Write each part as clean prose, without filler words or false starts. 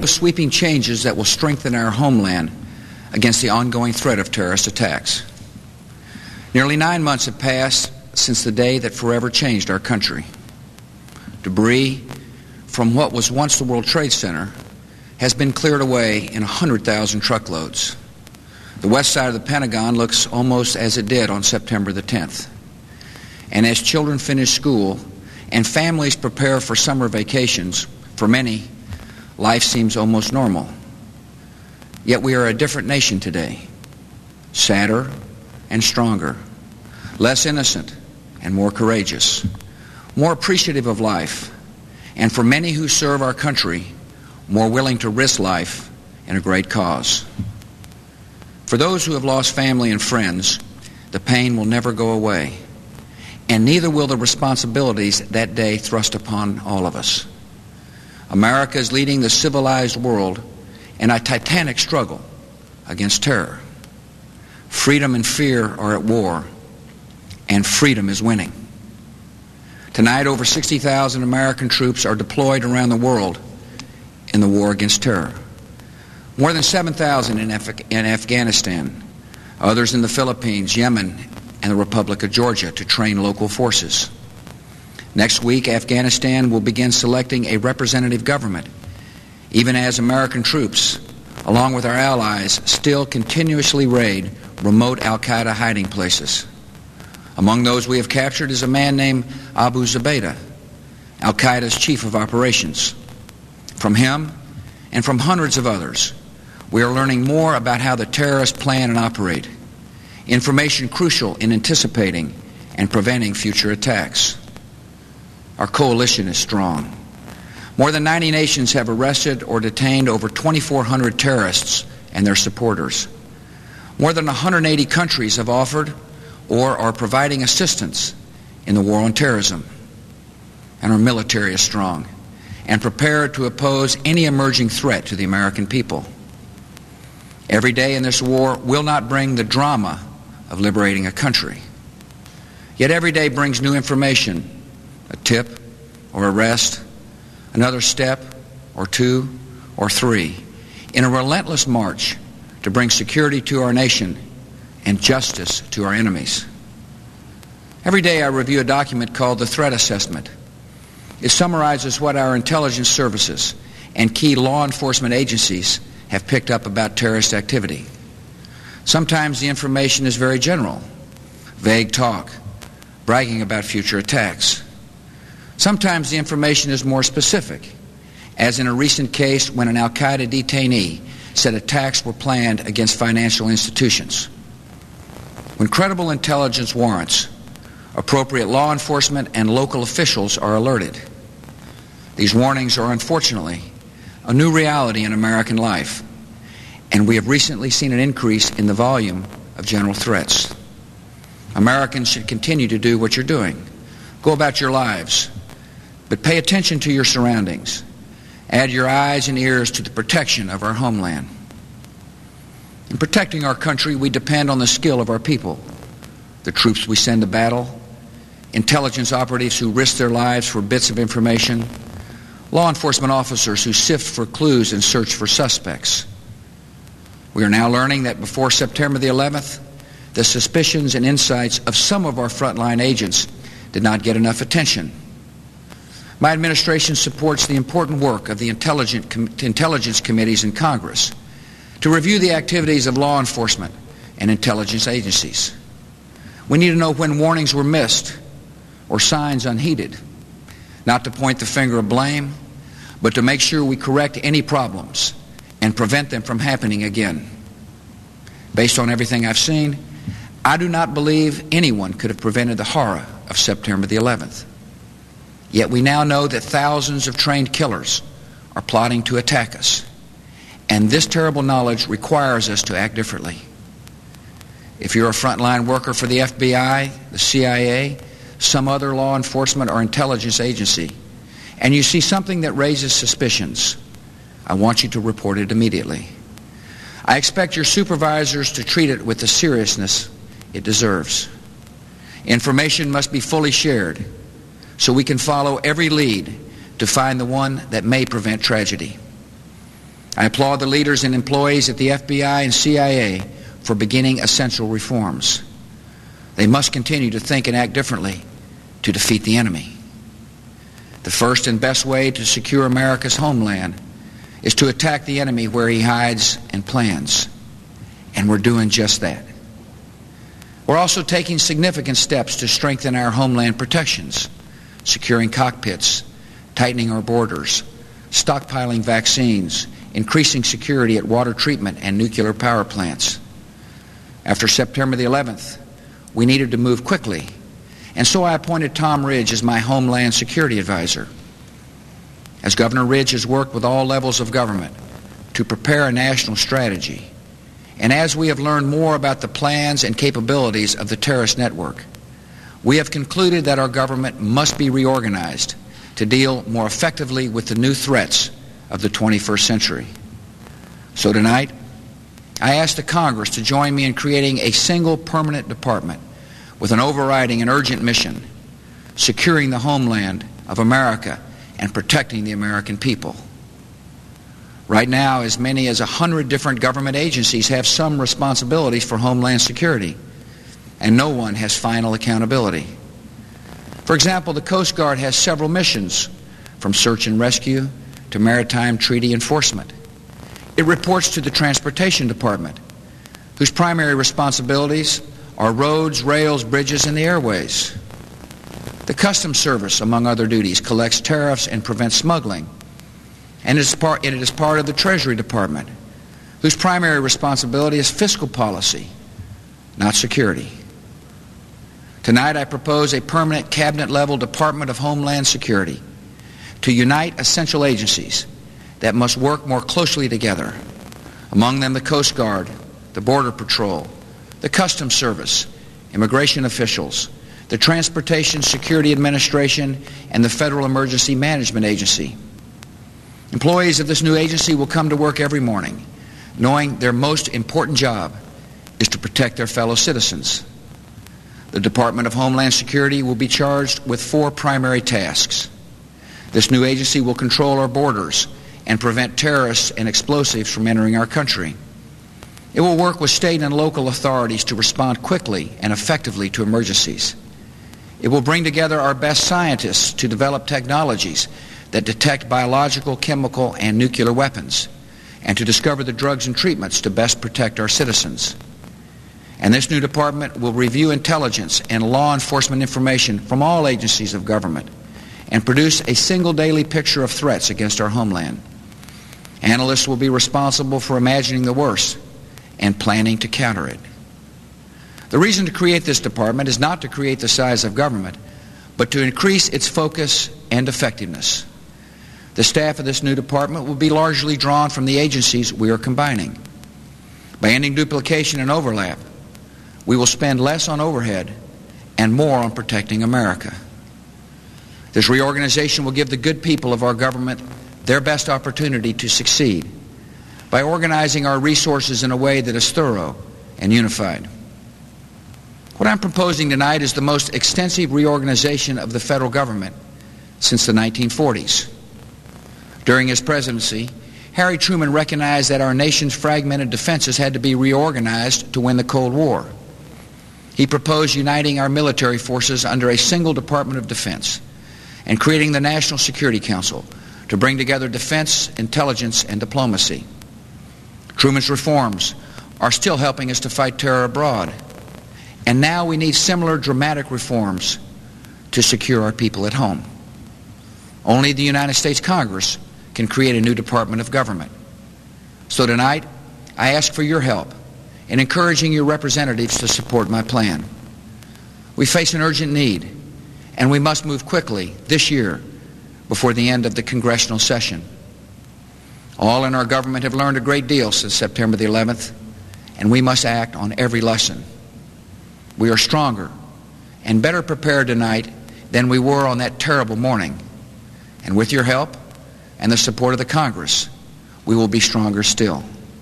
the sweeping changes that will strengthen our homeland against the ongoing threat of terrorist attacks. Nearly 9 months have passed since the day that forever changed our country. Debris from what was once the World Trade Center has been cleared away in 100,000 truckloads. The west side of the Pentagon looks almost as it did on September the 10th. And as children finish school and families prepare for summer vacations, for many, life seems almost normal. Yet we are a different nation today, sadder and stronger, less innocent and more courageous, more appreciative of life, and for many who serve our country, more willing to risk life in a great cause. For those who have lost family and friends, the pain will never go away, and neither will the responsibilities that day thrust upon all of us. America is leading the civilized world in a titanic struggle against terror. Freedom and fear are at war, and freedom is winning. Tonight, over 60,000 American troops are deployed around the world in the war against terror. More than 7,000 in Afghanistan, others in the Philippines, Yemen, and the Republic of Georgia to train local forces. Next week, Afghanistan will begin selecting a representative government, even as American troops, along with our allies, still continuously raid remote al-Qaeda hiding places. Among those we have captured is a man named Abu Zubaydah, al-Qaeda's chief of operations. From him and from hundreds of others, we are learning more about how the terrorists plan and operate, information crucial in anticipating and preventing future attacks. Our coalition is strong. More than 90 nations have arrested or detained over 2,400 terrorists and their supporters. More than 180 countries have offered or are providing assistance in the war on terrorism. And our military is strong and prepared to oppose any emerging threat to the American people. Every day in this war will not bring the drama of liberating a country. Yet every day brings new information, a tip or arrest, another step or two or three, in a relentless march to bring security to our nation and justice to our enemies. Every day I review a document called the Threat Assessment. It summarizes what our intelligence services and key law enforcement agencies have picked up about terrorist activity. Sometimes the information is very general, vague talk, bragging about future attacks. Sometimes the information is more specific, as in a recent case when an al-Qaeda detainee said attacks were planned against financial institutions. When credible intelligence warrants, appropriate law enforcement and local officials are alerted. These warnings are unfortunately a new reality in American life, and we have recently seen an increase in the volume of general threats. Americans should continue to do what you're doing. Go about your lives, but pay attention to your surroundings. Add your eyes and ears to the protection of our homeland. In protecting our country, we depend on the skill of our people, the troops we send to battle, intelligence operatives who risk their lives for bits of information, law enforcement officers who sift for clues and search for suspects. We are now learning that before September the 11th, the suspicions and insights of some of our frontline agents did not get enough attention. My administration supports the important work of the intelligence committees in Congress to review the activities of law enforcement and intelligence agencies. We need to know when warnings were missed or signs unheeded, not to point the finger of blame, but to make sure we correct any problems and prevent them from happening again. Based on everything I've seen, I do not believe anyone could have prevented the horror of September the 11th. Yet we now know that thousands of trained killers are plotting to attack us, and this terrible knowledge requires us to act differently. If you're a frontline worker for the FBI, the CIA, some other law enforcement or intelligence agency, and you see something that raises suspicions, I want you to report it immediately. I expect your supervisors to treat it with the seriousness it deserves. Information must be fully shared so we can follow every lead to find the one that may prevent tragedy. I applaud the leaders and employees at the FBI and CIA for beginning essential reforms. They must continue to think and act differently to defeat the enemy. The first and best way to secure America's homeland is to attack the enemy where he hides and plans. And we're doing just that. We're also taking significant steps to strengthen our homeland protections, securing cockpits, tightening our borders, stockpiling vaccines, increasing security at water treatment and nuclear power plants. After September the 11th, we needed to move quickly, and so I appointed Tom Ridge as my Homeland Security Advisor. As Governor Ridge has worked with all levels of government to prepare a national strategy, and as we have learned more about the plans and capabilities of the terrorist network, we have concluded that our government must be reorganized to deal more effectively with the new threats of the 21st century. So tonight, I ask the Congress to join me in creating a single permanent department with an overriding and urgent mission, securing the homeland of America and protecting the American people. Right now, as many as 100 different government agencies have some responsibilities for homeland security, and no one has final accountability. For example, the Coast Guard has several missions, from search and rescue to maritime treaty enforcement. It reports to the Transportation Department, whose primary responsibilities are roads, rails, bridges, and the airways. The Customs Service, among other duties, collects tariffs and prevents smuggling. And it is part of the Treasury Department, whose primary responsibility is fiscal policy, not security. Tonight I propose a permanent cabinet-level Department of Homeland Security to unite essential agencies that must work more closely together, among them the Coast Guard, the Border Patrol, the Customs Service, immigration officials, the Transportation Security Administration, and the Federal Emergency Management Agency. Employees of this new agency will come to work every morning knowing their most important job is to protect their fellow citizens. The Department of Homeland Security will be charged with 4 primary tasks. This new agency will control our borders and prevent terrorists and explosives from entering our country. It will work with state and local authorities to respond quickly and effectively to emergencies. It will bring together our best scientists to develop technologies that detect biological, chemical, and nuclear weapons, and to discover the drugs and treatments to best protect our citizens. And this new department will review intelligence and law enforcement information from all agencies of government and produce a single daily picture of threats against our homeland. Analysts will be responsible for imagining the worst and planning to counter it. The reason to create this department is not to create the size of government, but to increase its focus and effectiveness. The staff of this new department will be largely drawn from the agencies we are combining. By ending duplication and overlap, we will spend less on overhead and more on protecting America. This reorganization will give the good people of our government their best opportunity to succeed by organizing our resources in a way that is thorough and unified. What I'm proposing tonight is the most extensive reorganization of the federal government since the 1940s. During his presidency, Harry Truman recognized that our nation's fragmented defenses had to be reorganized to win the Cold War. He proposed uniting our military forces under a single Department of Defense and creating the National Security Council to bring together defense, intelligence, and diplomacy. Truman's reforms are still helping us to fight terror abroad, and now we need similar dramatic reforms to secure our people at home. Only the United States Congress can create a new Department of Government. So tonight, I ask for your help in encouraging your representatives to support my plan. We face an urgent need, and we must move quickly this year before the end of the congressional session. All in our government have learned a great deal since September the 11th, and we must act on every lesson. We are stronger and better prepared tonight than we were on that terrible morning. And with your help and the support of the Congress, we will be stronger still.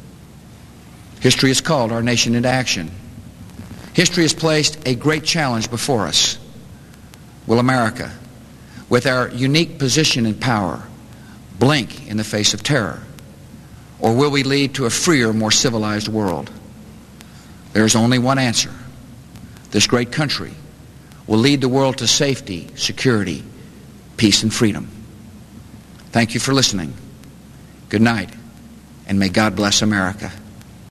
History has called our nation into action. History has placed a great challenge before us. Will America, with our unique position and power, blink in the face of terror? Or will we lead to a freer, more civilized world? There is only one answer. This great country will lead the world to safety, security, peace, and freedom. Thank you for listening. Good night, and may God bless America.